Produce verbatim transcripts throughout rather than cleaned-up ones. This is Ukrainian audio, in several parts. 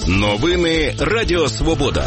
Новини Радіо Свобода.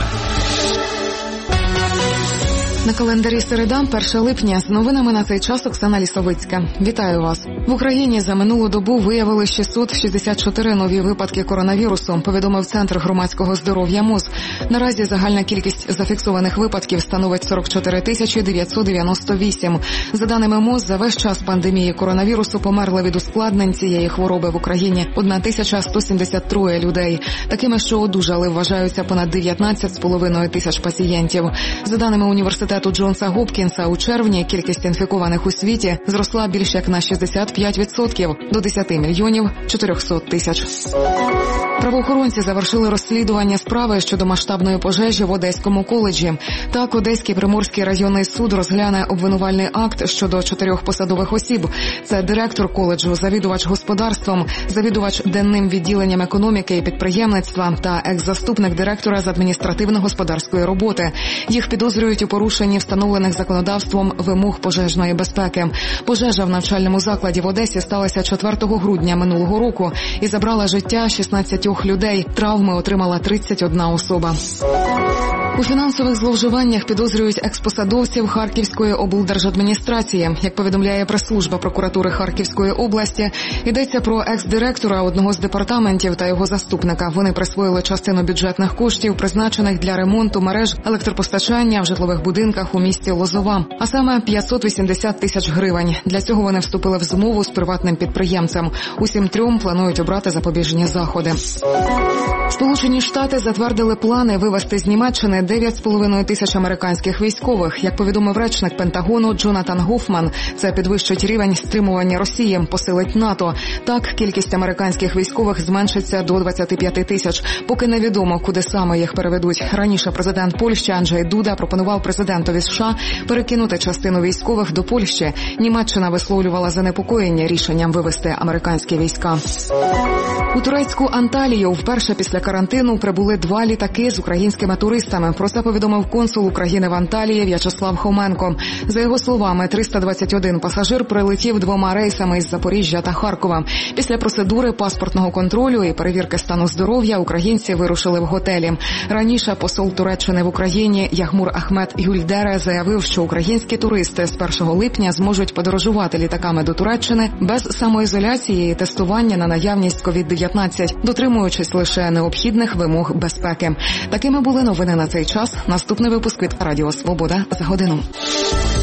На календарі середа, перше липня. З новинами на цей час Оксана Лісовицька. Вітаю вас. В Україні за минулу добу виявили шістсот шістдесят чотири нові випадки коронавірусу, повідомив Центр громадського здоров'я МОЗ. Наразі загальна кількість зафіксованих випадків становить сорок чотири тисячі дев'ятсот дев'яносто вісім. За даними МОЗ, за весь час пандемії коронавірусу померли від ускладнень цієї хвороби в Україні тисяча сто сімдесят три людей. Такими, що одужали, вважаються понад дев'ятнадцять з половиною тисяч пацієнтів. За даними університету Джонса Гопкінса, у червні кількість інфікованих у світі зросла більше як на шістдесят п'ять відсотків до десять мільйонів чотириста тисяч. Правоохоронці завершили розслідування справи щодо масштабної пожежі в Одеському коледжі. Так, Одеський Приморський районний суд розгляне обвинувальний акт щодо чотирьох посадових осіб. Це директор коледжу, завідувач господарством, завідувач денним відділенням економіки і підприємництва та екс-заступник директора з адміністративно-господарської роботи. Їх підозрюють у порушенні встановлених законодавством вимог пожежної безпеки. Пожежа в навчальному закладі в Одесі сталася четвертого грудня минулого року і забрала життя шістнадцяти людей. Травми отримала тридцять одна особа. У фінансових зловживаннях підозрюють експосадовців Харківської облдержадміністрації. Як повідомляє прес-служба прокуратури Харківської області, йдеться про екс-директора одного з департаментів та його заступника. Вони присвоїли частину бюджетних коштів, призначених для ремонту мереж електропостачання в житлових будинках у місті Лозова, а саме п'ятсот вісімдесят тисяч гривень. Для цього вони вступили в змову з приватним підприємцем. Усім трьом планують обрати запобіжні заходи. Сполучені Штати затвердили плани вивезти з Німеччини дев'ять з половиною тисяч американських військових. Як повідомив речник Пентагону Джонатан Гофман, це підвищить рівень стримування Росії, посилить НАТО. Так, кількість американських військових зменшиться до двадцять п'ять тисяч, поки невідомо, куди саме їх переведуть. Раніше президент Польщі Анджей Дуда пропонував президентові США перекинути частину військових до Польщі. Німеччина висловлювала занепокоєння рішенням вивезти американські війська. У турецьку Анталію вперше після карантину прибули два літаки з українськими туристами. Про це повідомив консул України в Анталії В'ячеслав Хоменко. За його словами, триста двадцять один пасажир прилетів двома рейсами із Запоріжжя та Харкова. Після процедури паспортного контролю і перевірки стану здоров'я українці вирушили в готелі. Раніше посол Туреччини в Україні Ягмур Ахмет Юльдере заявив, що українські туристи з першого липня зможуть подорожувати літаками до Туреччини без самоізоляції і тестування на наявність ковід дев'ятнадцять, дотримуючись лише необхідних вимог безпеки. Такими були новини на цей час. Наступний випуск від Радіо Свобода за годину.